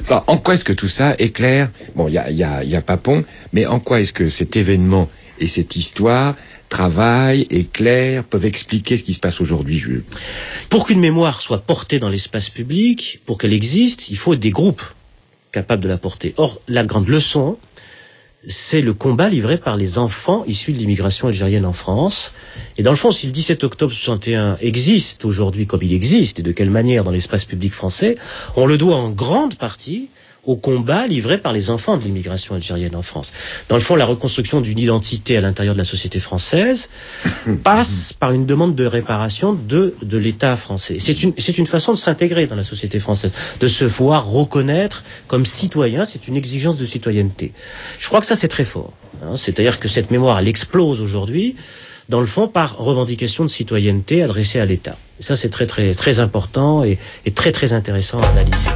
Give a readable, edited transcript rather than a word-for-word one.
Alors, en quoi est-ce que tout ça éclaire? Bon, il y a Papon, mais en quoi est-ce que cet événement et cette histoire travaillent, éclairent, peuvent expliquer ce qui se passe aujourd'hui, Jules? Pour qu'une mémoire soit portée dans l'espace public, pour qu'elle existe, il faut des groupes capables de la porter. Or, la grande leçon, c'est le combat livré par les enfants issus de l'immigration algérienne en France. Et dans le fond, si le 17 octobre 61 existe aujourd'hui comme il existe, et de quelle manière dans l'espace public français, on le doit en grande partie au combat livré par les enfants de l'immigration algérienne en France. Dans le fond, la reconstruction d'une identité à l'intérieur de la société française passe par une demande de réparation de l'État français. C'est une façon de s'intégrer dans la société française, de se voir reconnaître comme citoyen. C'est une exigence de citoyenneté. Je crois que ça, c'est très fort. C'est-à-dire que cette mémoire, elle explose aujourd'hui, dans le fond, par revendication de citoyenneté adressée à l'État. Ça, c'est très, très, très important et très, très intéressant à analyser.